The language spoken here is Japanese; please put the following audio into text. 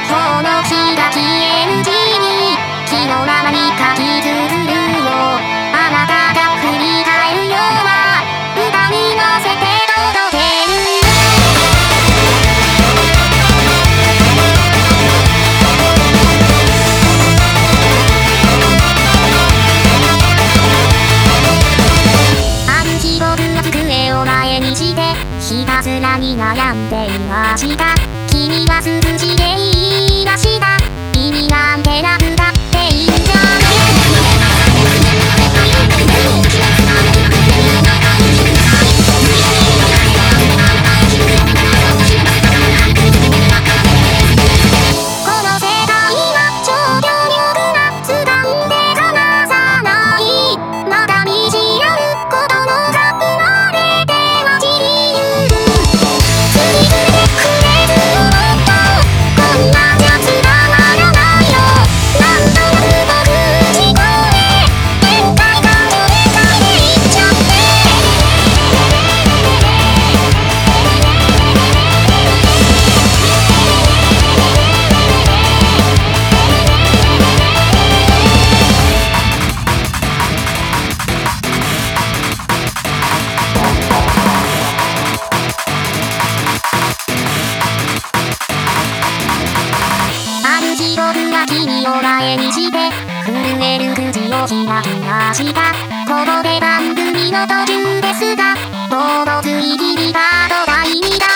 この日が消える日に気のままに書き綴るよ。あなたが振り返るような歌に乗せて届ける。ある日僕は机を前にしてひたすらに悩んでいました。君は数字で言いました。意味なんてなくたっていいんじゃない。この世界は超強力な図鑑で離さない。まだ見知らぬことの数まででは散りゆく。次々でくれるものとこんなじゃつまらないよ。なんとなく僕自己で限界感情で書いていっちゃって。ある日僕は君を前にして震える口を開きました。ここで番組の途中ですが、ボードついぎりカード第2弾